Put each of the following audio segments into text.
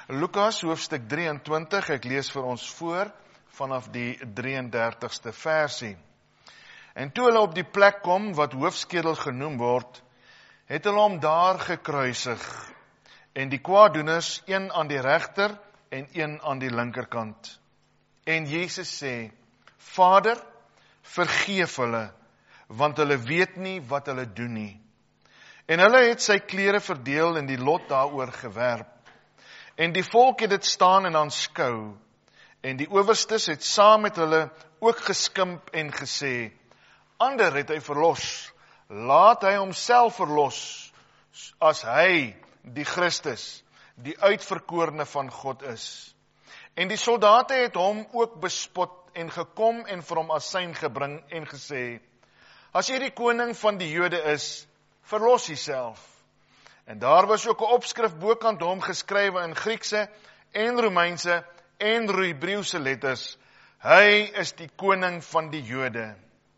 Lukas hoofstuk 23, ek lees vir ons voor vanaf die 33ste versie. En toe hulle op die plek kom wat hoofskedel genoem word, het hulle hom daar gekruisig, en die kwaaddoeners, een aan die regter en een aan die linkerkant. En Jesus sê, Vader, vergeef hulle, want hulle weet nie wat hulle doen nie. En hulle het sy klere verdeel en die lot daaroor gewerp. En die volk het dit staan en aanskou. En die owerstes het saam met hulle ook geskimp en gesê, ander het hy verlos, laat hy homself verlos, as hy, die Christus, die uitverkorene van God is. En die soldate het hom ook bespot en gekom en vir hom asyn gebring en gesê, as jy die koning van die Jode is, verlos jouself. En daar was ook 'n opskrif bokant hom geskrywe in Griekse en Romeinse en Hebreëse letters. Hy is die koning van die Jode.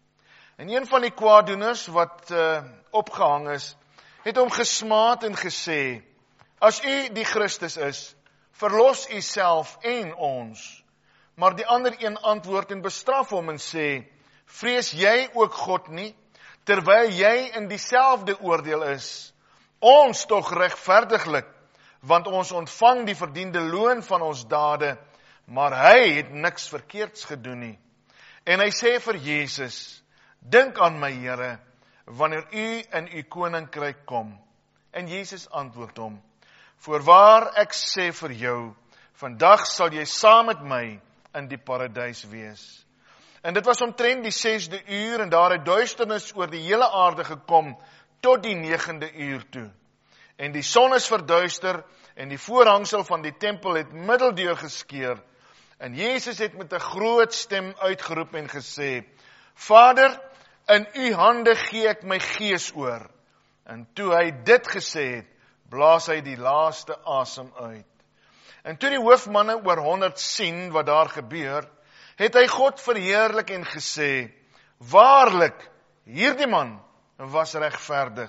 En een van die kwaaddoeners wat opgehang is, het hom gesmaad en gesê, as u die Christus is, verlos u self en ons. Maar die ander een antwoord en bestraf hom en sê, vrees jy ook God nie, terwyl jy in dieselfde oordeel is? Ons tog regverdiglik, want ons ontvang die verdiende loon van ons dade, maar hy het niks verkeerds gedoen nie. En hy sê vir Jesus, dink aan my Here, wanneer u in u koninkryk kom. En Jesus antwoord hom, voorwaar ek sê vir jou, vandag sal jy saam met my in die paradys wees. En dit was omtrent die 6de uur, en daar het duisternis oor die hele aarde gekom, tot die 9de uur toe. En die son is verduister, en die voorhangsel van die tempel het middeldeur geskeur. En Jesus het met 'n groot stem uitgeroep en gesê, Vader, in u hande gee ek my gees oor. En toe hy dit gesê het, blaas hy die laaste asem uit. En toe die hoofmanne oor 100 sien wat daar gebeur, het hy God verheerlik en gesê, waarlik, hierdie man was regverdig.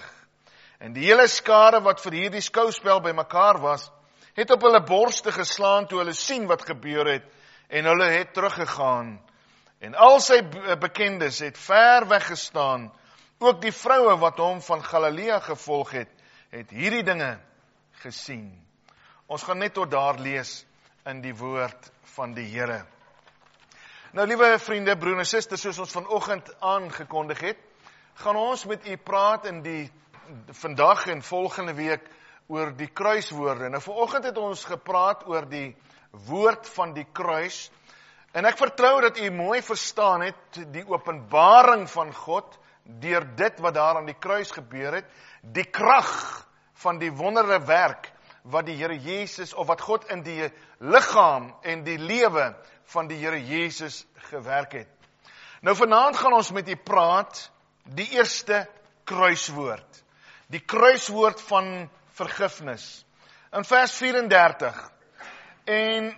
En die hele skare wat vir hierdie skouspel bymekaar was, het op hulle borste geslaan toe hulle sien wat gebeur het, en hulle het teruggegaan. En al sy bekendes het ver weggestaan, ook die vroue wat hom van Galilea gevolg het hierdie dinge gesien. Ons gaan net tot daar lees in die woord van die Here. Nou, liewe vriende, broers en susters, soos ons vanoggend aangekondig het, gaan ons met u praat in die vandag en volgende week oor die kruiswoorde. Nou, vanoggend het ons gepraat oor die woord van die kruis, en ek vertrou dat u mooi verstaan het die openbaring van God deur dit wat daar aan die kruis gebeur het, die krag van die wonderlike werk wat die Here Jesus, of wat God in die liggaam en die lewe van die Here Jesus gewerk het. Nou vanaand gaan ons met u praat, die eerste kruiswoord. Die kruiswoord van vergifnis. In vers 34. En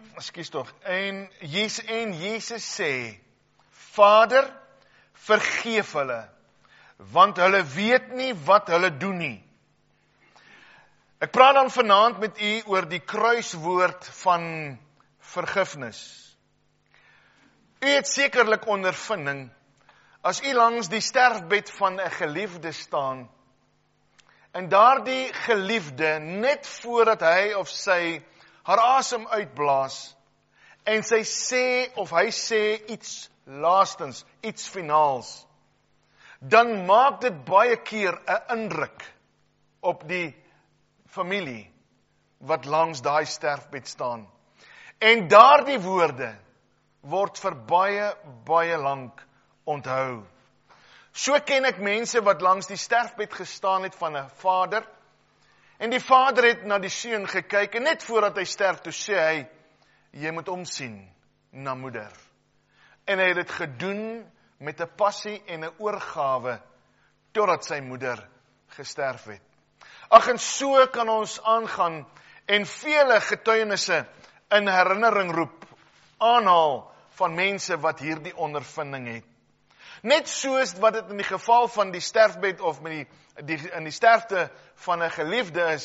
Jesus sê, Vader, vergeef hulle, want hulle weet nie wat hulle doen nie. Ek praat dan vanaand met u oor die kruiswoord van vergifnis. U het sekerlik ondervinding, as u langs die sterfbed van 'n geliefde staan, en daardie geliefde, net voordat hy of sy haar asem uitblaas, en sy sê of hy sê iets laastens, iets finaals, dan maak dit baie keer 'n indruk op die familie wat langs daai sterfbed staan. En daardie woorde word vir baie, baie lank onthou. So ken ek mense wat langs die sterfbed gestaan het van 'n vader, en die vader het na die seun gekyk, en net voordat hy sterf, toe sê hy, jy moet omsien na moeder. En hy het dit gedoen met 'n passie en 'n oorgawe, totdat sy moeder gesterf het. Ag, en so kan ons aangaan, en vele getuienisse in herinnering roep, aanhaal van mense wat hierdie ondervinding het. Net soos wat dit in die geval van die sterfbed of in die sterfte van 'n geliefde is,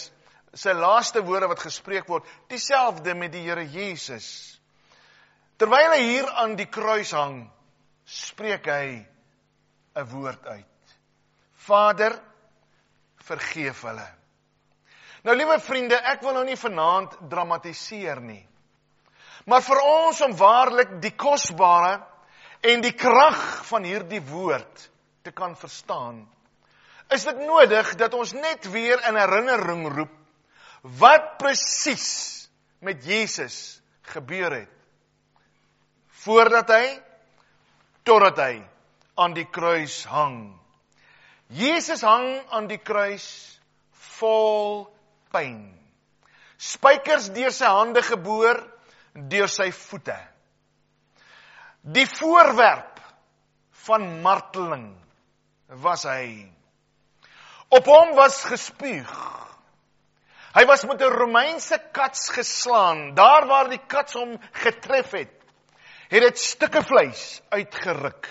sy laaste woorde wat gespreek word, dieselfde met die Here Jesus. Terwyl hy hier aan die kruis hang, spreek hy 'n woord uit. Vader, vergeef hulle. Nou liewe vriende, ek wil nou nie vanaand dramatiseer nie. Maar vir ons om waarlik die kosbare en die krag van hierdie woord te kan verstaan, is dit nodig dat ons net weer in herinnering roep wat presies met Jesus gebeur het. Voordat hy, totdat hy aan die kruis hang. Jesus hang aan die kruis vol pyn. Spykers deur sy hande geboor, deur sy voete. Die voorwerp van marteling was hy. Op hom was gespuug. Hy was met 'n Romeinse kats geslaan. Daar waar die kats hom getref het dit stukke vleis uitgeruk.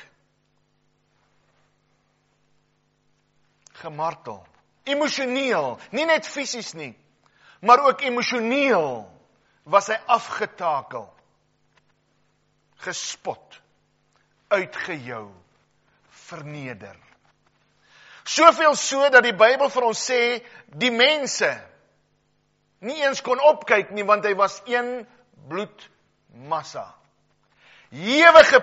Gemartel. Emosioneel, nie net fisies nie, maar ook emosioneel was hy afgetakel, gespot, uitgejou, verneder. Soveel so dat die Bybel vir ons sê, die mense nie eens kon opkyk nie, want hy was een bloedmassa. Ewige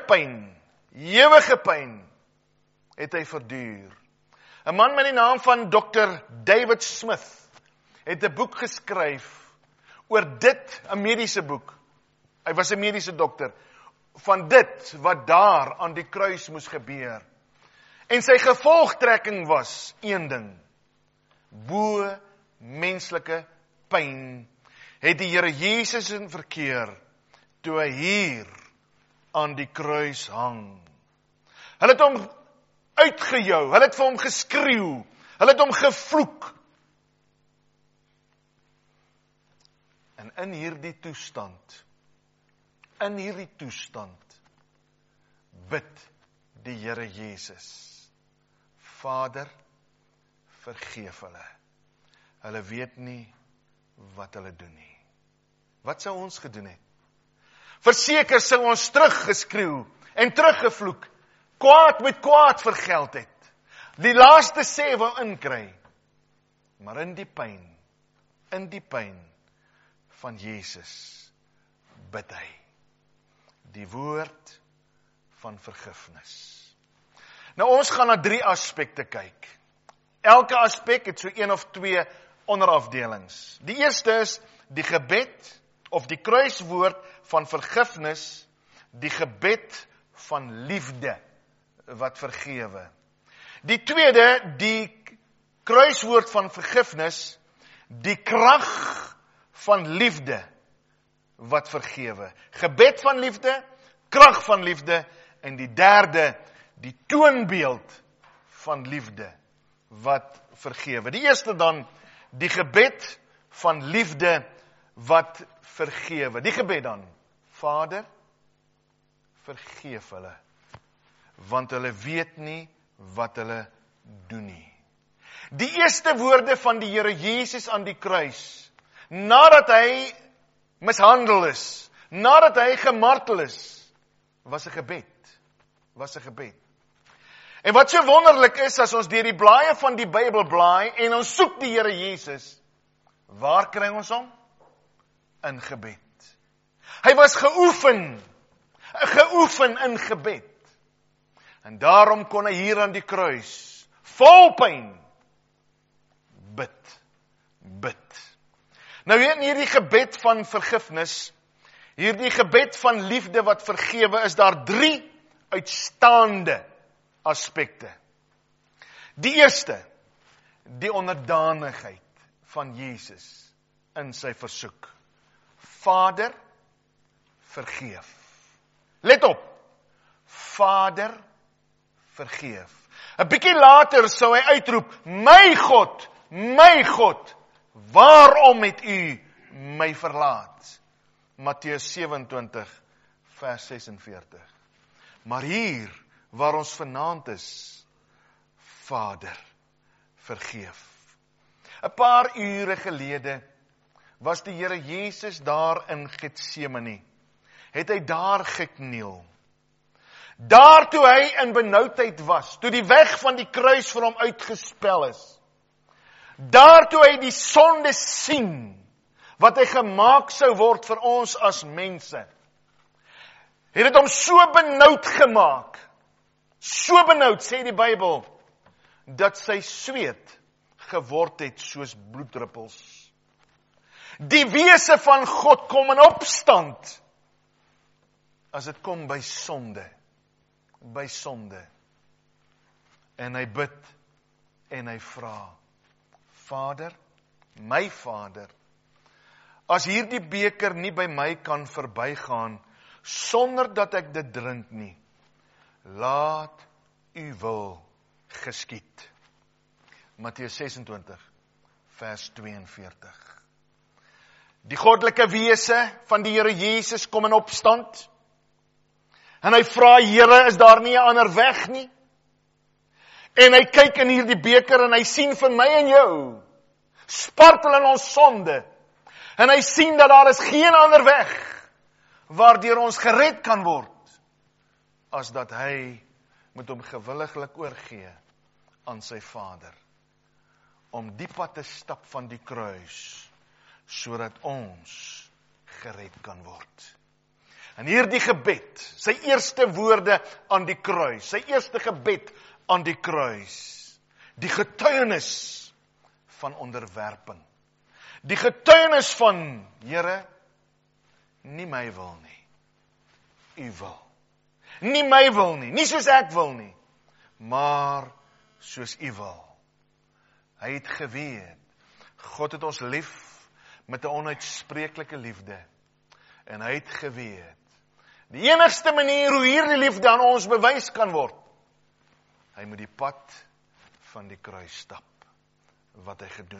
pyn het hy verduur. 'n Man met die naam van Dr. David Smith het 'n boek geskryf oor dit, 'n mediese boek. Hy was 'n mediese dokter, van dit wat daar aan die kruis moes gebeur. En sy gevolgtrekking was een ding: bo menslike pyn het die Here Jesus in verkeer toe hy hier aan die kruis hang. Hulle het hom uitgejou, hulle het vir hom geskreeu, hulle het hom gevloek. En in hierdie toestand bid die Here Jesus: Vader, vergeef hulle. Hulle weet nie wat hulle doen nie. Wat sou ons gedoen het? Verseker sou ons teruggeskreeu en teruggevloek, kwaad met kwaad vergeld het. Die laaste sê wou inkry. Maar in die pyn van Jesus bid hy die woord van vergifnis. Nou ons gaan na 3 aspekte kyk. Elke aspek het so 1 of 2 onderafdelings. Die eerste is die gebed of die kruiswoord van vergifnis, die gebed van liefde wat vergewe. Die tweede, die kruiswoord van vergifnis, die krag van liefde wat vergewe. Gebed van liefde, krag van liefde, en die derde, die toonbeeld van liefde wat vergewe. Die eerste dan, die gebed van liefde wat vergewe. Die gebed dan: Vader, vergeef hulle, want hulle weet nie wat hulle doen nie. Die eerste woorde van die Here Jesus aan die kruis, nadat hy mishandel is, nadat hy gemartel is, was 'n gebed. En wat so wonderlik is, as ons deur die blaaie van die Bybel blaai en ons soek die Here Jesus, waar kry ons hom? In gebed. Hy was geoefen in gebed. En daarom kon hy hier aan die kruis, vol pyn, bid. Nou in hierdie gebed van vergifnis, hierdie gebed van liefde wat vergewe, is daar 3 uitstaande aspekte. Die eerste, die onderdanigheid van Jesus in sy versoek. Vader, vergeef. Let op, Vader, vergeef. 'n bietjie later sou hy uitroep: my God, waarom het u my verlaat? Matteus 27 vers 46. Maar hier waar ons vanaand is, Vader, vergeef. 'n paar ure gelede was die Here Jesus daar in Getsemane. Het hy daar gekniel. Daar toe hy in benoudheid was, toe die weg van die kruis vir hom uitgespel is. Daar toe hy die sonde sien, wat hy gemaak sou word vir ons as mense. Het dit hom so benoud gemaak, so benoud, sê die Bybel, dat sy sweet geword het soos bloeddruppels. Die wese van God kom in opstand, as dit kom by sonde. By sonde. En hy bid, en hy vra, Vader, my Vader, as hierdie beker nie by my kan verbygaan, sonder dat ek dit drink nie, laat u wil geskied. Matteus 26, vers 42. Die goddelike wese van die Here Jesus kom in opstand, en hy vra, Here, is daar nie 'n ander weg nie? En hy kyk in hierdie beker en hy sien vir my en jou, spartel in ons sonde, en hy sien dat daar is geen ander weg, waardeur ons gered kan word, as dat hy moet hom gewilliglik oorgee aan sy Vader, om die pad te stap van die kruis, sodat ons gered kan word. En hierdie gebed, sy eerste woorde aan die kruis, sy eerste gebed aan die kruis, die getuienis van onderwerping, die getuienis van, Here, nie my wil nie, u wil. Nie my wil nie, nie soos ek wil nie, maar soos u wil. Hy het geweet, God het ons lief met 'n onuitspreeklike liefde, en hy het geweet, die enigste manier hoe hierdie liefde aan ons bewys kan word, hy moet die pad van die kruis stap, wat hy gedoen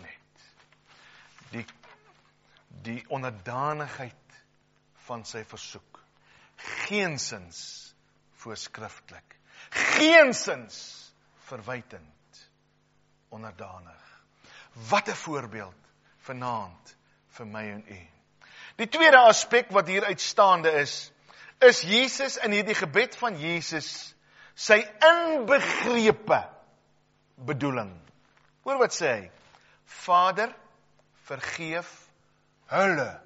het. Die onderdanigheid van sy versoek, geensins voorskriftelik, geensins verwytend, onderdanig. Wat 'n voorbeeld vanaand vir my en u. Die tweede aspek wat hier uitstaande is Jesus in hierdie gebed van Jesus sy inbegrepe bedoeling. Hoor wat sê hy? Vader, vergeef hulle.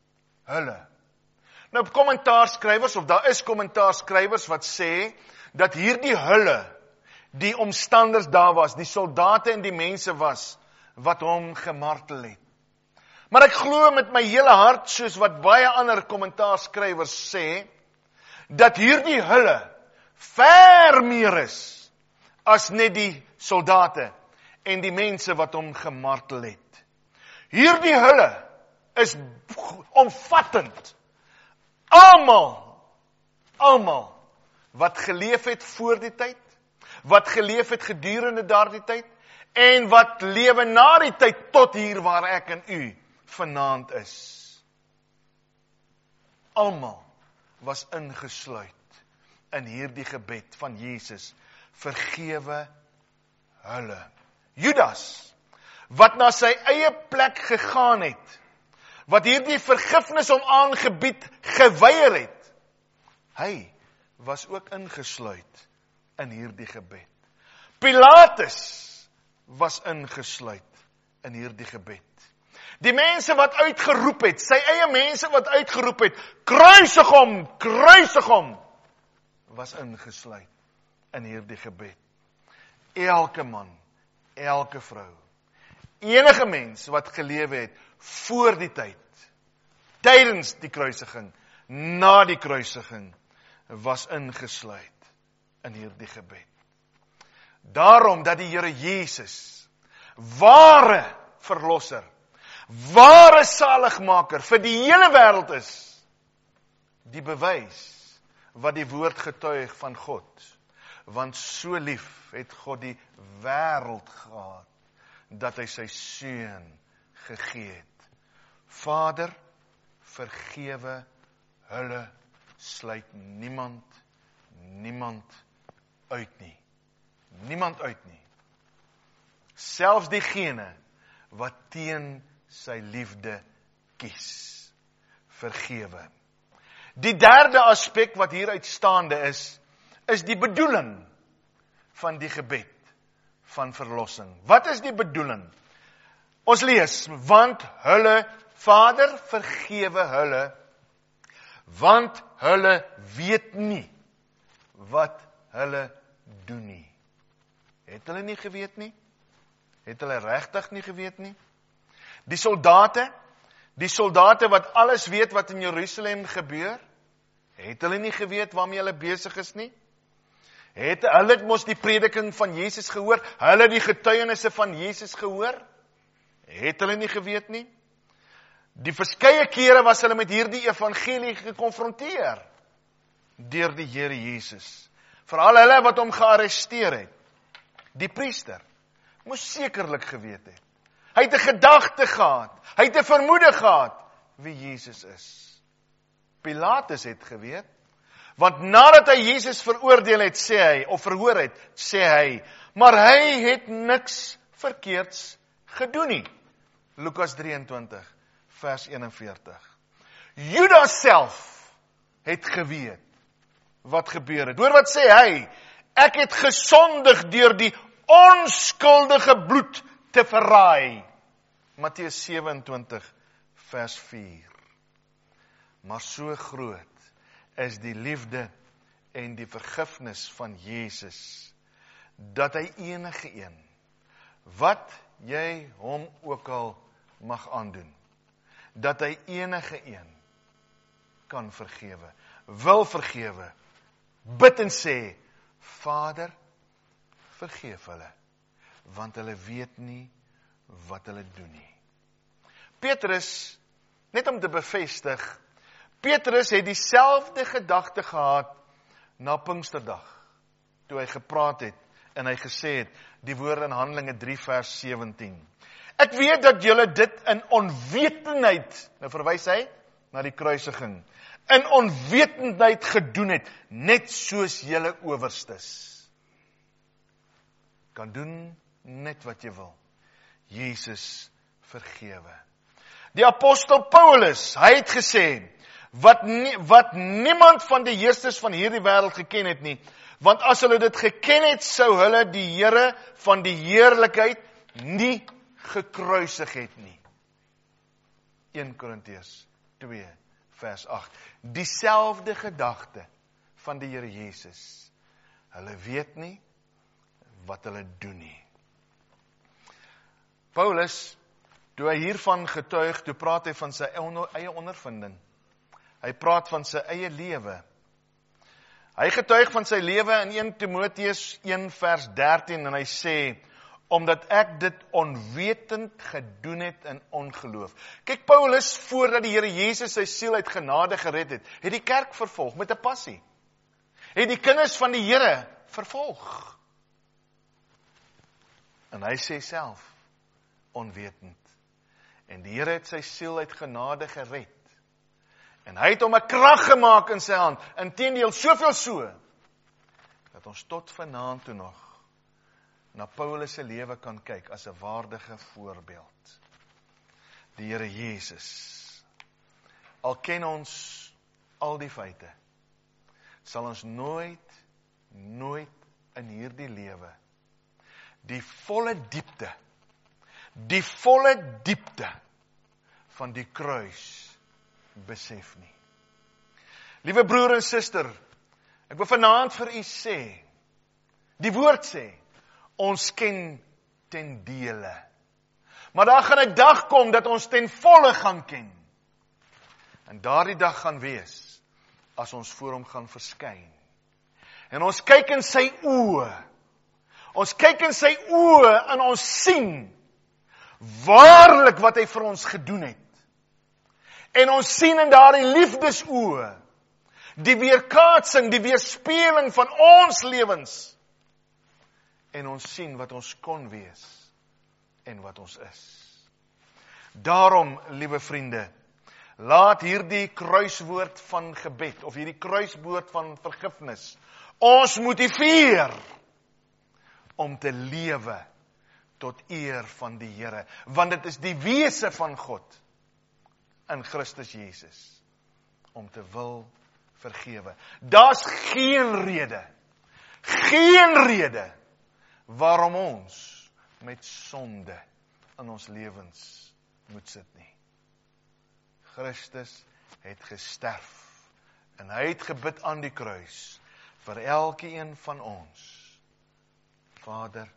Nou kommentaarskrywers, of daar is kommentaarskrywers wat sê, dat hierdie hulle, die omstanders daar was, die soldate en die mense was, wat hom gemartel het. Maar ek glo met my hele hart, soos wat baie ander kommentaarskrywers sê, dat hierdie hulle ver meer is, as net die soldate en die mense wat hom gemartel het. Hierdie hulle is omvattend. Almal wat geleef het voor die tyd, wat geleef het gedurende daardie tyd, en wat lewe na die tyd tot hier waar ek en u vanaand is. Almal was ingesluit in hierdie gebed van Jesus, vergewe hulle. Judas, wat na sy eie plek gegaan het, wat hierdie vergifnis om aangebied geweier het, hy was ook ingesluit in hierdie gebed. Pilatus was ingesluit in hierdie gebed. Die mense wat uitgeroep het, sy eie mense wat uitgeroep het, kruisig hom, was ingesluit in hierdie gebed. Elke man, elke vrou, enige mens wat gelewe het voor die tyd, tydens die kruisiging, na die kruisiging, was ingesluit in hierdie gebed. Daarom dat die Here Jesus, ware verlosser, ware saligmaker vir die hele wêreld is, die bewys wat die woord getuig van God, want so lief het God die wêreld gehad, dat hy sy seun gegee het. Vader, vergewe hulle, sluit niemand uit nie. Niemand uit nie. Selfs diegene wat teen sy liefde kies. Vergewe. Die derde aspek wat hier uitstaande is die bedoeling van die gebed van verlossing. Wat is die bedoeling? Ons lees, want hulle, Vader, vergewe hulle, want hulle weet nie wat hulle doen nie. Het hulle nie geweet nie? Het hulle regtig nie geweet nie? Die soldate wat alles weet wat in Jerusalem gebeur, het hulle nie geweet waarmee hulle besig is nie? Hulle het mos die prediking van Jesus gehoor, hulle die getuienisse van Jesus gehoor, het hulle nie geweet nie? Die verskeie kere was hulle met hierdie evangelie gekonfronteer, deur die Here Jesus. Veral hulle wat hom gearresteer het. Die priester moes sekerlik geweet het. Hy het 'n gedagte gehad, hy het 'n vermoede gehad wie Jesus is. Pilatus het geweet, want nadat hy Jesus veroordeel het, sê hy, of verhoor het, sê hy, maar hy het niks verkeerds gedoen nie. Lukas 23, vers 41. Judas self het geweet wat gebeur het. Hoor wat sê hy? Ek het gesondig deur die onskuldige bloed te verraai. Matteus 27, vers 4. Maar so groot is die liefde en die vergifnis van Jesus, dat hy enige een, wat jy hom ook al mag aandoen, dat hy enige een kan vergewe, wil vergewe, bid en sê, Vader, vergeef hulle, want hulle weet nie wat hulle doen nie. Petrus, net om te bevestig, Petrus het dieselfde gedagte gehad na Pinksterdag, toe hy gepraat het en hy gesê het, die woorde in Handelinge 3 vers 17. Ek weet dat julle dit in onwetendheid, nou verwys hy na die kruisiging, in onwetendheid gedoen het, net soos julle owerstes. Kan doen net wat jy wil. Jesus vergewe. Die apostel Paulus, hy het gesê, wat niemand van die heersters van hierdie wêreld geken het nie, want as hulle dit geken het, sou hulle die Here van die heerlikheid nie gekruisig het nie. 1 Korintiërs 2 vers 8. Dieselfde gedagte van die Here Jesus. Hulle weet nie wat hulle doen nie. Paulus, toe hy hiervan getuig, toe praat hy van sy eie ondervinding. Hy praat van sy eie lewe. Hy getuig van sy lewe in 1 Timoteus 1 vers 13 en hy sê, omdat ek dit onwetend gedoen het in ongeloof. Kyk, Paulus, voordat die Here Jesus sy siel uit genade gered het die kerk vervolg met 'n passie. Het die kinders van die Here vervolg. En hy sê self, onwetend. En die Here het sy siel uit genade gered. En hy het hom 'n krag gemaak in sy hand. Inteendeel, soveel so, dat ons tot vanaand toe nog na Paulus se lewe kan kyk as 'n waardige voorbeeld. Die Here Jesus. Al ken ons al die feite, sal ons nooit in hierdie lewe die volle diepte van die kruis besef nie. Liewe broer en suster, ek wil vanaand vir u sê, die woord sê, ons ken ten dele. Maar daar gaan 'n dag kom dat ons ten volle gaan ken. En daardie dag gaan wees, as ons voor hom gaan verskyn. En ons kyk in sy oë. Ons kyk in sy oë en ons sien waarlik wat hy vir ons gedoen het. En ons sien in daardie liefdesoë die weerkaatsing, die weerspieëling van ons lewens. En ons sien wat ons kon wees en wat ons is. Daarom, liewe vriende, laat hierdie kruiswoord van gebed of hierdie kruiswoord van vergifnis ons motiveer om te lewe tot eer van die Here, want dit is die wese van God in Christus Jesus om te wil vergewe. Daar's geen rede waarom ons met sonde in ons lewens moet sit nie. Christus het gesterf en hy het gebid aan die kruis vir elkeen van ons. Vader,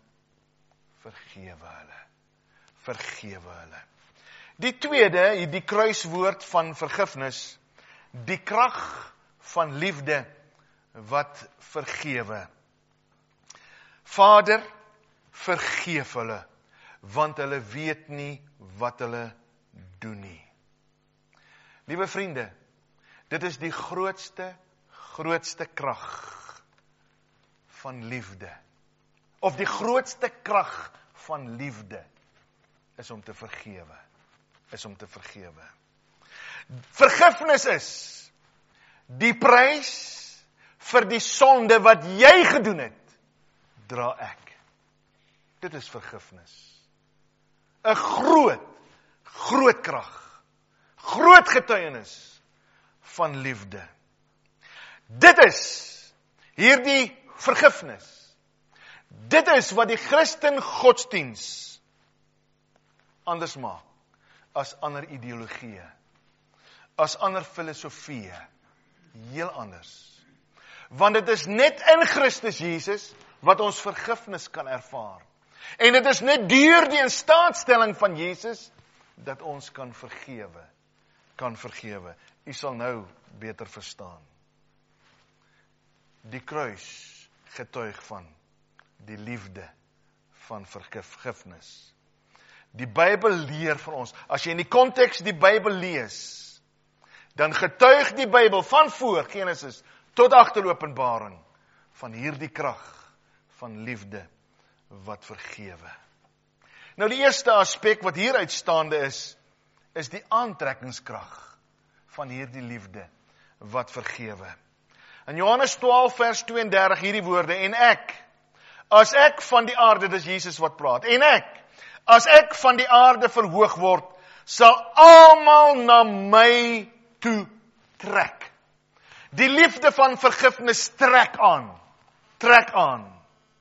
vergewe hulle. Die tweede, die kruiswoord van vergifnis, die krag van liefde wat vergewe. Vader, vergeef hulle, want hulle weet nie wat hulle doen nie. Liewe vriende, dit is die grootste krag van liefde. Of die grootste krag van liefde is om te vergewe. Vergifnis is die prys vir die sonde wat jy gedoen het, dra ek. Dit is vergifnis. 'n groot krag, groot getuienis van liefde. Dit is hierdie vergifnis. Dit is wat die Christen godsdiens anders maak as ander ideologieë, as ander filosofieë, heel anders. Want dit is net in Christus Jesus wat ons vergifnis kan ervaar. En dit is net deur die instaatstelling van Jesus dat ons kan vergewe. U sal nou beter verstaan. Die kruis getuig van die liefde van vergifnis. Die Bybel leer vir ons, as jy in die konteks die Bybel lees, dan getuig die Bybel van voor Genesis tot agter Openbaring van hierdie krag van liefde wat vergewe. Nou die eerste aspek wat hier uitstaande is die aantrekkingskrag van hierdie liefde wat vergewe. In Johannes 12 vers 32 hierdie woorde, en as ek van die aarde, dis Jesus wat praat, as ek van die aarde verhoog word, sal almal na my toe trek. Die liefde van vergifnis trek aan.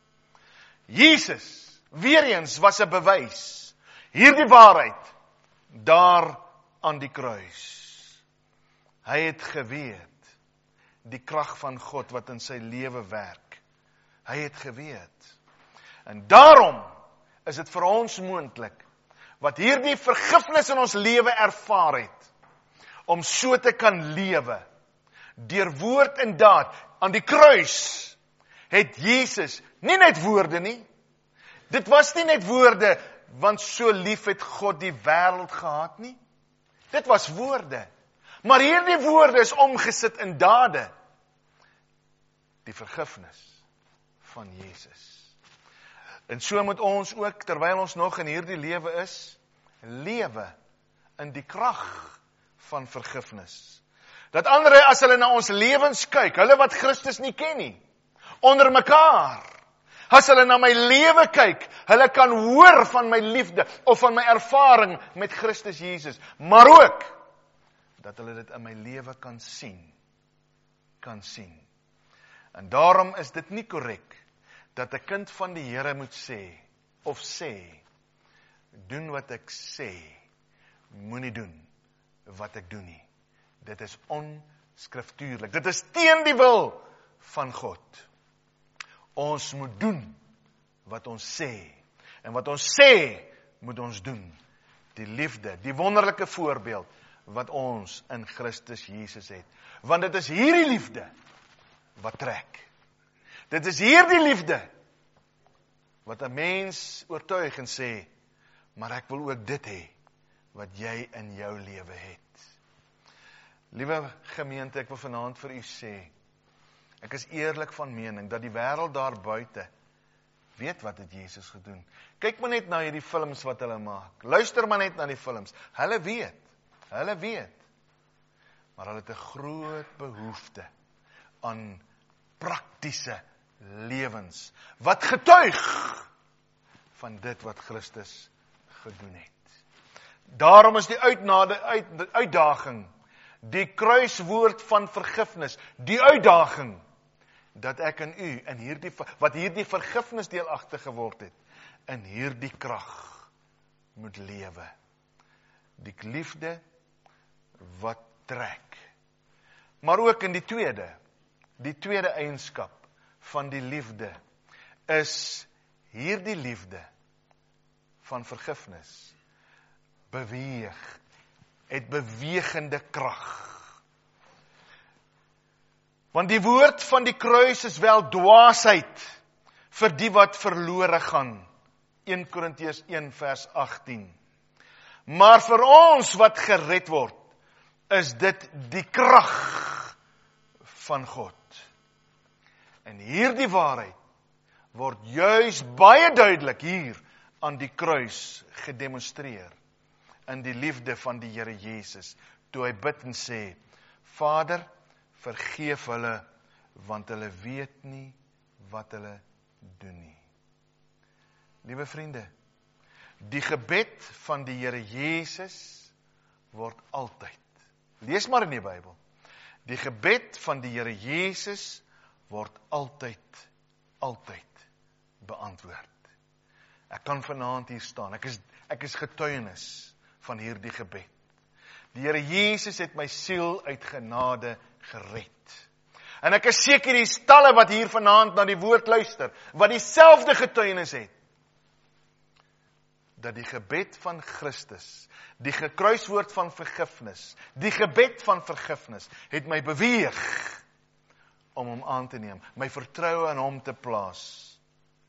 Jesus, weer eens, was 'n bewys, hierdie waarheid, daar aan die kruis. Hy het geweet, die krag van God wat in sy lewe werk. Hy het geweet. En daarom is dit vir ons moontlik, wat hierdie vergifnis in ons lewe ervaar het, om so te kan lewe, deur woord en daad. Aan die kruis het Jesus, nie net woorde nie, dit was nie net woorde, want so lief het God die wêreld gehad nie. Dit was woorde. Maar hierdie woorde is omgesit in dade. Die vergifnis van Jesus. En so moet ons ook, terwyl ons nog in hierdie lewe is, lewe in die krag van vergifnis. Dat ander, as hulle na ons lewens kyk, hulle wat Christus nie ken nie, onder mekaar, as hulle na my lewe kyk, hulle kan hoor van my liefde, of van my ervaring met Christus Jesus, maar ook, dat hulle dit in my lewe kan sien. En daarom is dit nie korrek, dat 'n kind van die Here moet sê, doen wat ek sê, moenie doen wat ek doen nie. Dit is onskriftuurlik, dit is teen die wil van God. Ons moet doen wat ons sê, en wat ons sê, moet ons doen. Die liefde, die wonderlike voorbeeld, wat ons in Christus Jesus het. Want dit is hierdie liefde, wat trek. Dit is hierdie liefde, wat 'n mens oortuig en sê, maar ek wil ook dit hê, wat jy in jou lewe het. Liewe gemeente, ek wil vanaand vir u sê, ek is eerlik van mening, dat die wêreld daar buite, weet wat het Jesus gedoen. Kyk maar net na hierdie films wat hulle maak, luister maar net na die films, hulle weet, maar hulle het 'n groot behoefte aan praktiese lewens, wat getuig van dit wat Christus gedoen het. Daarom is die uitdaging, die kruiswoord van vergifnis, die uitdaging, dat ek en u, wat hierdie vergifnis deelagtig geword het, in hierdie krag moet lewe. Die liefde wat trek. Maar ook in die tweede eienskap van die liefde, is hierdie liefde van vergifnis, het bewegende krag. Want die woord van die kruis is wel dwaasheid vir die wat verlore gaan. 1 Korintiërs 1 vers 18. Maar vir ons wat gered word, is dit die krag van God. En hierdie waarheid word juis baie duidelik hier aan die kruis gedemonstreer. In die liefde van die Here Jesus, toe hy bid en sê, Vader, vergeef hulle, want hulle weet nie wat hulle doen nie. Liewe vriende, die gebed van die Here Jesus word altyd, lees maar in die Bybel, die gebed van die Here Jesus word altyd beantwoord. Ek kan vanaand hier staan, ek is getuienis van hierdie gebed. Die Here Jesus het my siel uit genade gered. En ek is seker die stalle wat hier vanaand na die woord luister, wat dieselfde getuienis het, dat die gebed van Christus, die gekruiswoord van vergifnis, die gebed van vergifnis, het my beweeg om hom aan te neem, my vertroue in hom te plaas,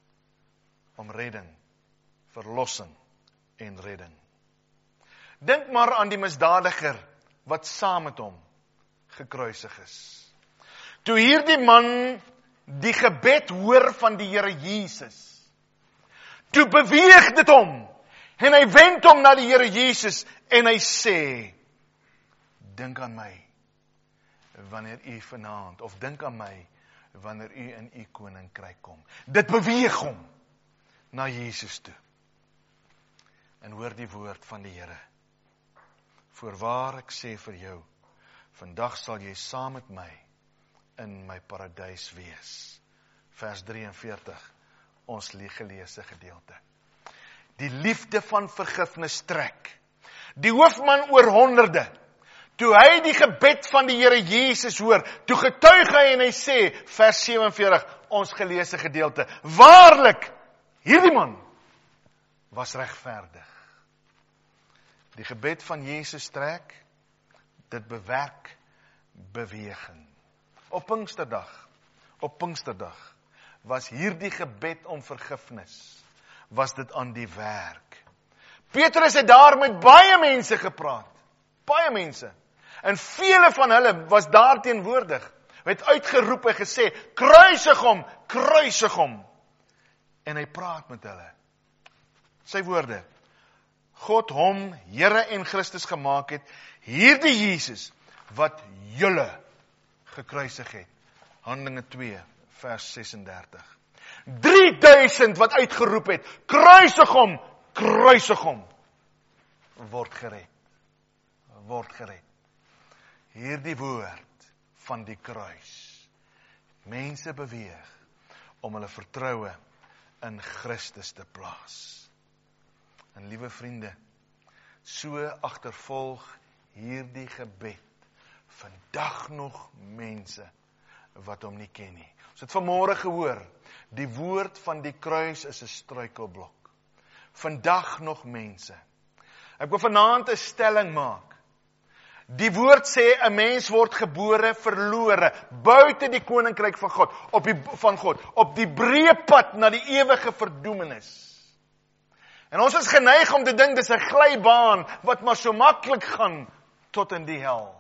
om redding, verlossing en redding. Dink maar aan die misdadiger, wat saam met hom gekruisig is. Toe hierdie man die gebed hoor van die Here Jesus, toe beweeg dit hom, en hy wend hom na die Here Jesus, en hy sê, dink aan my, wanneer u vanaand, of dink aan my, wanneer u in u koninkryk kom. Dit beweeg hom, na Jesus toe. En hoor die woord van die Here. Voorwaar ek sê vir jou, vandag sal jy saam met my, in my paradys wees. Vers 43, ons geleesde gedeelte. Die liefde van vergifnis trek. Die hoofman oor honderde, toe hy die gebed van die Here Jesus hoor, toe getuig hy en hy sê, vers 47, ons geleesde gedeelte, waarlik, hierdie man was regverdig. Die gebed van Jesus trek, dit bewerk beweging. Op Pinksterdag was hierdie gebed om vergifnis, was dit aan die werk. Petrus het daar met baie mense gepraat, baie mense, en vele van hulle was daar teenwoordig, het uitgeroep en gesê, kruisig hom, en hy praat met hulle. Sy woorde, God hom, Here en Christus gemaak het, hierdie Jesus, wat julle gekruisig het. Handelinge 2, vers 36. 3000 wat uitgeroep het, kruisig hom, word gered. Hierdie woord van die kruis. Mense beweeg om hulle vertroue in Christus te plaas. En liewe vriende, so agtervolg hierdie gebed vandag nog mense wat hom nie ken nie. Ons het vanmôre gehoor, die woord van die kruis is 'n struikelblok. Vandag nog mense. Ek wil vanaand 'n stelling maak. Die woord sê 'n mens word gebore verlore buite die koninkryk van God, op die breë pad na die ewige verdoemenis. En ons is geneig om te dink dis 'n glybaan wat maar so maklik gaan tot in die hel.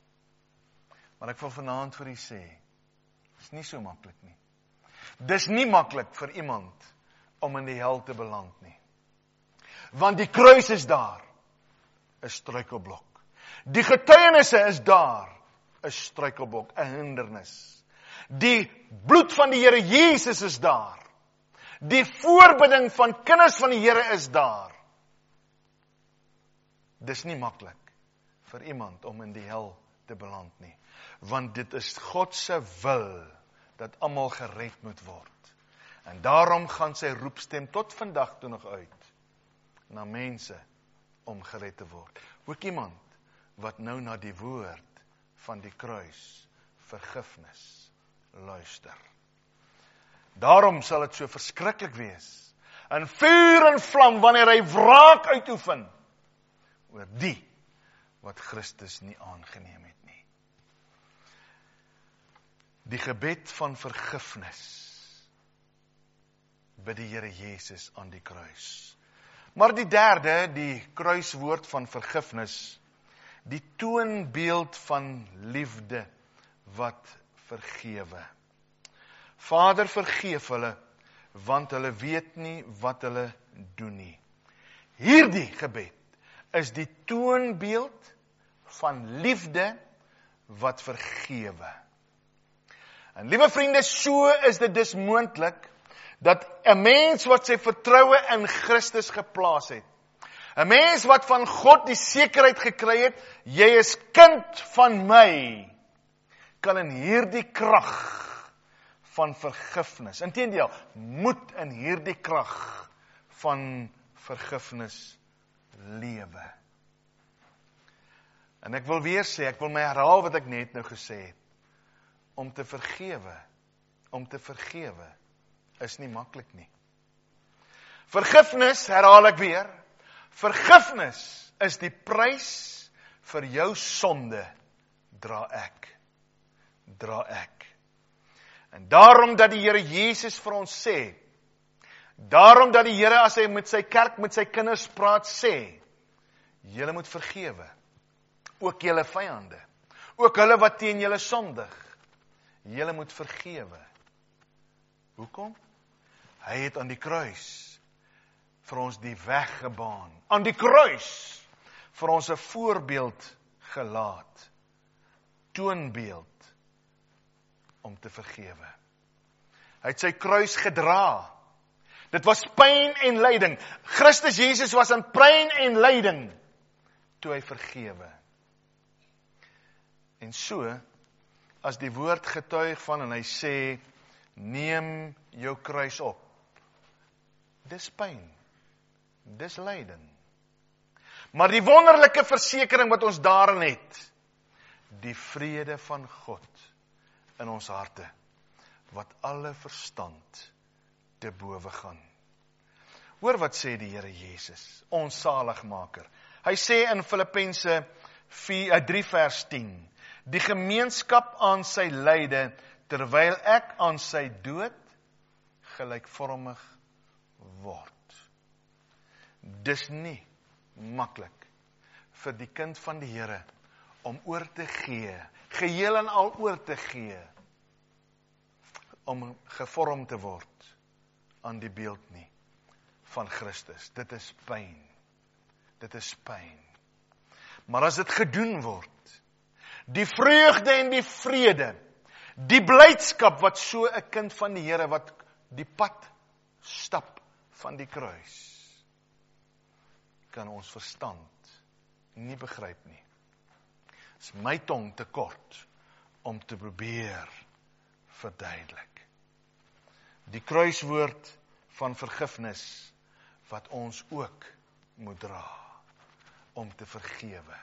Maar ek wil vanaand vir u sê, dis nie so maklik nie. Dis nie maklik vir iemand om in die hel te beland nie. Want die kruis is daar, 'n struikelblok. Die getuienisse is daar, 'n struikelblok, 'n hindernis. Die bloed van die Here Jesus is daar. Die voorbidding van kinders van die Here is daar. Dis nie maklik vir iemand om in die hel te beland nie. Want dit is God se wil dat almal gered moet word. En daarom gaan sy roepstem tot vandag toe nog uit na mense om gered te word. Ook iemand wat nou na die woord van die kruis, vergifnis, luister. Daarom sal dit so verskriklik wees, in vuur en vlam, wanneer hy wraak uitoefen, oor die, wat Christus nie aangeneem het nie. Die gebed van vergifnis, bid die Here Jesus aan die kruis. Maar die derde, die kruiswoord van vergifnis, die toonbeeld van liefde wat vergewe. Vader, vergeef hulle, want hulle weet nie wat hulle doen nie. Hierdie gebed is die toonbeeld van liefde wat vergewe. En liewe vriende, so is dit dus moontlik dat 'n mens wat sy vertroue in Christus geplaas het, 'n mens wat van God die sekerheid gekry het, jy is kind van my, kan in hierdie krag van vergifnis, inteendeel, moet in hierdie krag van vergifnis lewe. En ek wil weer sê, ek wil my herhaal wat ek net nou gesê het, om te vergewe, is nie maklik nie. Vergifnis, herhaal ek weer, vergifnis is die prys vir jou sonde, dra ek. En daarom dat die Here Jesus vir ons sê, daarom dat die Here as hy met sy kerk, met sy kinders praat, sê, julle moet vergewe, ook julle vyande, ook hulle wat teen julle sondig, julle moet vergewe. Hoekom? Hy het aan die kruis vir ons die weg gebaan. Aan die kruis vir ons 'n voorbeeld gelaat. Toonbeeld om te vergewe. Hy het sy kruis gedra. Dit was pyn en lyding. Christus Jesus was in pyn en lyding toe hy vergewe. En so, as die woord getuig van en hy sê, neem jou kruis op. Dis pyn. Dis lyding. Maar die wonderlike versekering wat ons daarin het, die vrede van God in ons harte, wat alle verstand te bowe gaan. Hoor wat sê die Here Jesus, ons saligmaker. Hy sê in Filippense 3 vers 10, die gemeenskap aan sy lyde, terwyl ek aan sy dood gelykvormig word. Dis nie maklik vir die kind van die Here om oor te gee, geheel en al oor te gee, om gevorm te word aan die beeld nie van Christus. Dit is pyn. Dit is pyn. Maar as dit gedoen word, die vreugde en die vrede, die blydskap wat so 'n kind van die Here wat die pad stap van die kruis, kan ons verstand nie begryp nie. Is my tong te kort om te probeer verduidelik. Die kruiswoord van vergifnis wat ons ook moet dra om te vergewe.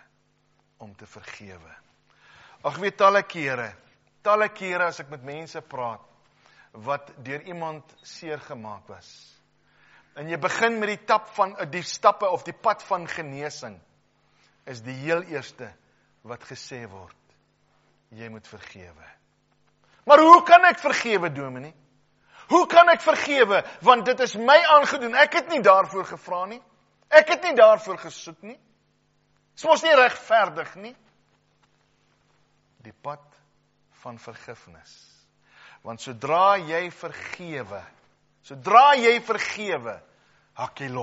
Ag weet talle kere as ek met mense praat wat deur iemand seer gemaak was. En jy begin met die stappe of die pad van genesing, is die heel eerste wat gesê word, jy moet vergewe. Maar hoe kan ek vergewe, dominee? Hoe kan ek vergewe? Want dit is my aangedoen. Ek het nie daarvoor gevra nie. Ek het nie daarvoor gesoek nie. Dit is mos nie regverdig nie. Die pad van vergifnis. Want sodra jy vergewe, hak jy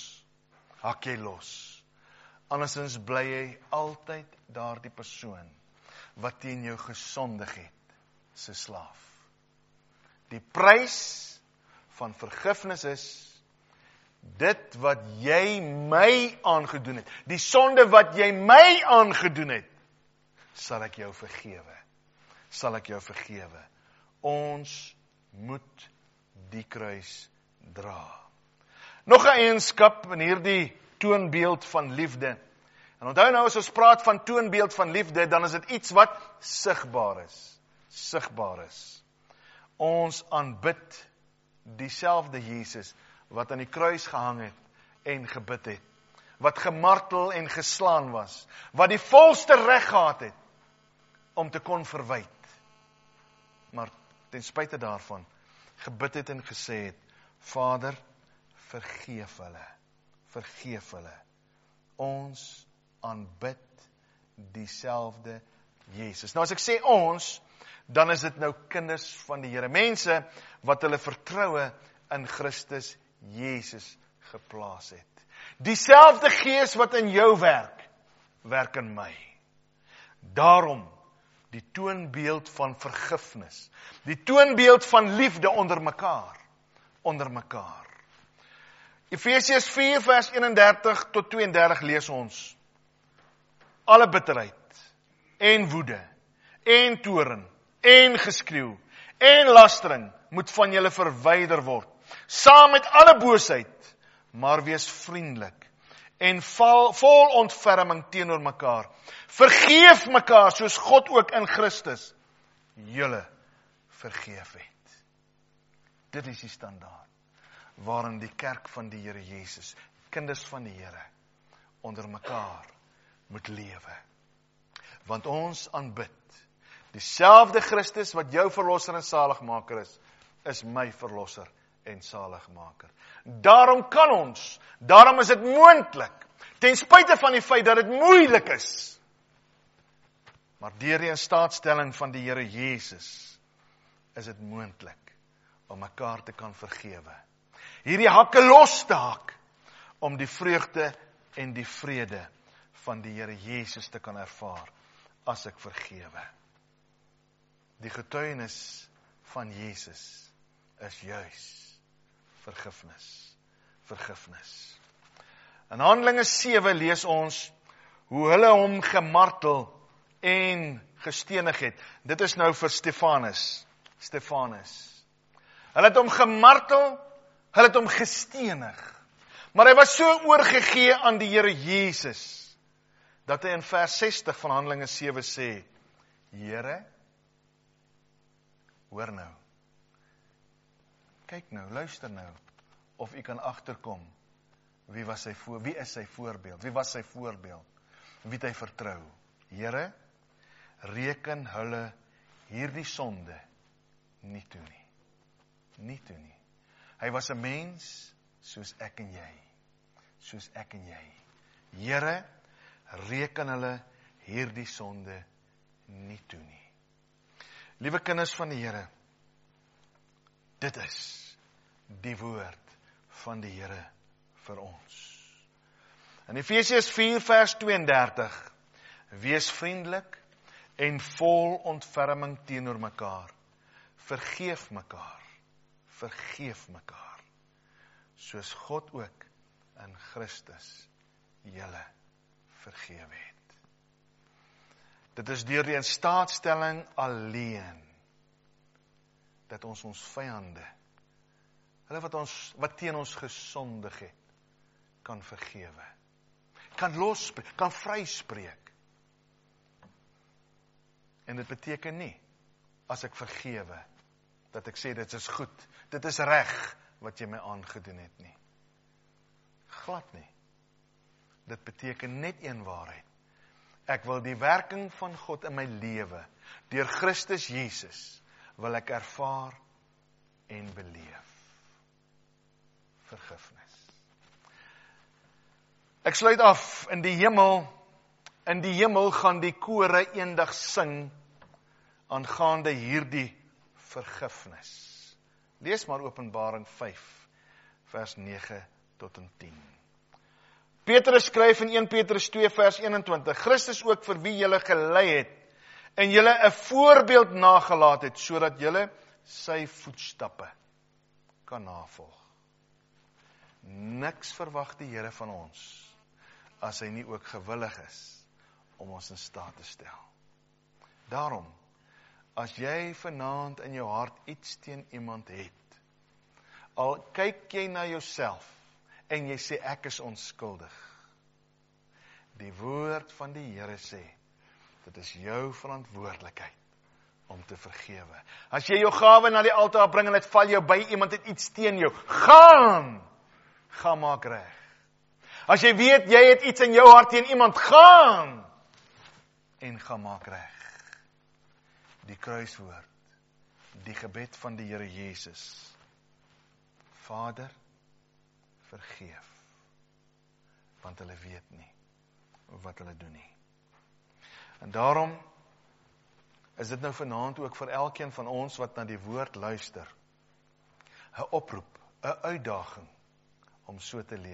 los. Andersins bly jy altyd daardie persoon wat teen jou gesondig het, se slaaf. Die prys van vergifnis is, dit wat jy my aangedoen het, die sonde wat jy my aangedoen het, sal ek jou vergewe. Sal ek jou vergewe. Ons moet die kruis dra. Nog 'n eienskap in hierdie toonbeeld van liefde. En onthou nou, as ons praat van toonbeeld van liefde, dan is dit iets wat sigbaar is. Sigbaar is. Ons aanbid dieselfde Jesus wat aan die kruis gehang het en gebid het. Wat gemartel en geslaan was. Wat die volste reg gehad het om te kon verwyd. Maar ten spyte daarvan gebid het en gesê het, Vader, vergeef hulle. Vergeef hulle. Ons aanbid dieselfde Jesus. Nou as ek sê ons, dan is dit nou kinders van die Here. Mense wat hulle vertroue in Christus Jesus geplaas het. Dieselfde gees wat in jou werk, werk in my. Daarom die toonbeeld van vergifnis. Die toonbeeld van liefde onder mekaar. Onder mekaar. Efesiërs 4 vers 31 tot 32 lees ons. Alle bitterheid en woede en toorn en geskreeu en lastering moet van julle verwyder word. Saam met alle boosheid, maar wees vriendelik en vol ontferming teenoor mekaar. Vergeef mekaar soos God ook in Christus julle vergeef het. Dit is die standaard waarin die kerk van die Here Jesus, kinders van die Here, onder mekaar moet lewe. Want ons aanbid dieselfde Christus wat jou verlosser en saligmaker is my verlosser en saligmaker. Daarom is dit moontlik, ten spyte van die feit dat dit moeilik is, maar deur die instaatstelling van die Here Jesus, is dit moontlik om mekaar te kan vergewe. Hierdie hakke los te hak, om die vreugde en die vrede van die Here Jesus te kan ervaar, as ek vergewe. Die getuienis van Jesus is juis vergifnis. Vergifnis. In Handelinge 7 lees ons hoe hulle hom gemartel en gestenig het. Dit is nou vir Stefanus. Hulle het hom gemartel, hulle het hom gestenig. Maar hy was so oorgegee aan die Here Jesus, dat hy in vers 60 van Handelinge 7 sê, Here, hoor nou, kyk nou, luister nou, of u kan agterkom, wie is sy voorbeeld, wie was sy voorbeeld, wie het hy vertrou? Here, reken hulle hierdie sonde nie toe nie. Nie toe nie. Hy was 'n mens soos ek en jy. Soos ek en jy. Here, reken hulle hierdie sonde nie toe nie. Liewe kinders van die Here, dit is die woord van die Here vir ons. In Efesiërs 4 vers 32, wees vriendelik en vol ontferming teenoor mekaar. Vergeef mekaar, soos God ook in Christus julle vergewe het. Dit is deur die instaatstelling alleen, dat ons vyande, hulle wat teen ons gesondig het, kan vergewe, kan losbreek, kan vryspreek. En dit beteken nie, as ek vergewe, dat ek sê dit is goed, dit is reg wat jy my aangedoen het nie. Glad nie. Dit beteken net een waarheid. Ek wil die werking van God in my lewe, deur Christus Jesus, wil ek ervaar en beleef. Vergifnis. Ek sluit af, in die hemel gaan die kore eendag sing, aangaande hierdie vergifnis. Lees maar Openbaring 5, vers 9 tot en 10. Petrus skryf in 1 Petrus 2 vers 21, Christus ook vir wie julle gelei het, en julle 'n voorbeeld nagelaat het, sodat julle sy voetstappe kan navolg. Niks verwag die Here van ons, as hy nie ook gewillig is, om ons in staat te stel. Daarom, as jy vanaand in jou hart iets teen iemand het, al kyk jy na jouself, en jy sê ek is onskuldig, die woord van die Here sê, dit is jou verantwoordelikheid, om te vergewe. As jy jou gawe na die altaar bring, en het val jou by, iemand het iets teen jou, gaan maak reg. As jy weet, jy het iets in jou hart teen iemand, gaan maak reg. Die kruiswoord, die gebed van die Here Jesus. Vader, vergeef, want hulle weet nie wat hulle doen nie. En daarom is dit nou vanaand ook vir elkeen van ons wat na die woord luister, 'n oproep, 'n uitdaging om so te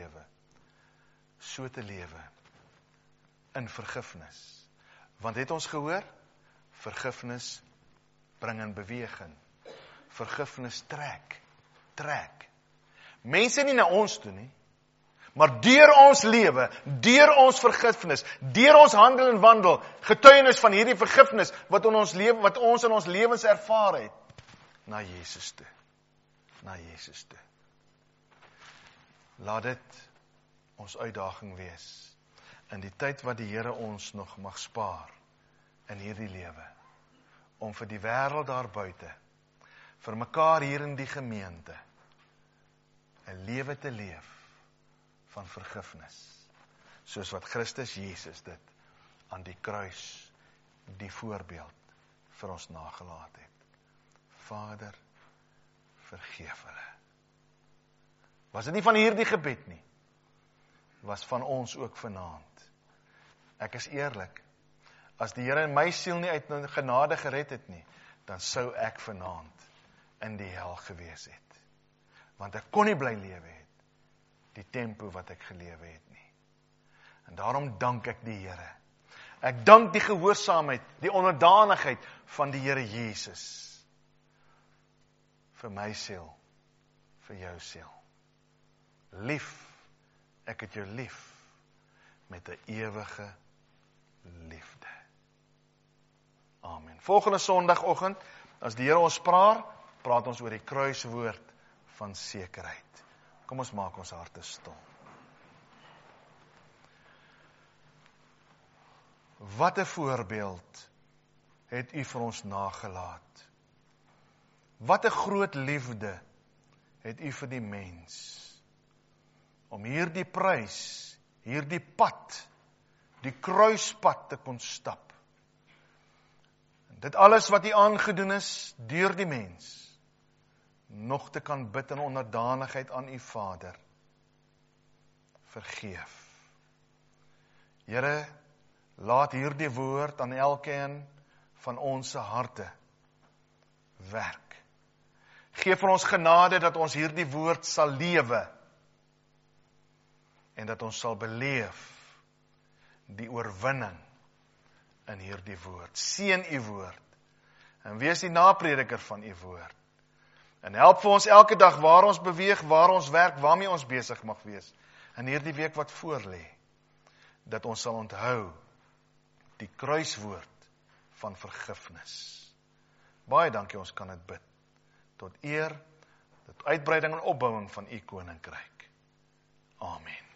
lewe in vergifnis. Want het ons gehoor, vergifnis bring in beweging. Vergifnis trek. Mense nie na ons toe nie, maar deur ons lewe, deur ons vergifnis, deur ons handel en wandel, getuienis van hierdie vergifnis wat ons in ons lewens ervaar het, na Jesus toe. Laat dit ons uitdaging wees in die tyd wat die Here ons nog mag spaar in hierdie lewe, om vir die wêreld daar buite, vir mekaar hier in die gemeente, 'n lewe te leef van vergifnis, soos wat Christus Jesus dit aan die kruis, die voorbeeld vir ons nagelaat het. Vader, vergeef hulle. Was dit nie van hierdie gebed nie, was van ons ook vanaand. Ek is eerlik, as die Here in my siel nie uit genade gered het nie, dan sou ek vanaand in die hel gewees het. Want ek kon nie bly lewe het, die tempo wat ek gelewe het nie. En daarom dank ek die Here. Ek dank die gehoorsaamheid, die onderdanigheid van die Here Jesus. Vir my siel, vir jou siel. Lief, ek het jou lief, met 'n ewige liefde. Amen. Volgende Sondagoggend, as die Here ons praat ons oor die kruiswoord van sekerheid. Kom ons maak ons harte stil. Wat 'n voorbeeld het U vir ons nagelaat. Wat 'n groot liefde het U vir die mens. Om hierdie prys, hierdie pad, die kruispad te kon stap. En dit alles wat U aangedoen is, deur die mens, nog te kan bid in onderdanigheid aan U Vader. Vergeef. Here, laat hierdie woord aan elkeen van ons harte werk. Geef vir ons genade dat ons hierdie woord sal lewe en dat ons sal beleef die oorwinning in hierdie woord. Seën U woord en wees die naprediker van U woord. En help vir ons elke dag waar ons beweeg, waar ons werk, waarmee ons besig mag wees. In hierdie week wat voor lê, dat ons sal onthou die kruiswoord van vergifnis. Baie dankie, ons kan dit bid. Tot eer, tot uitbreiding en opbouing van U koninkryk. Amen.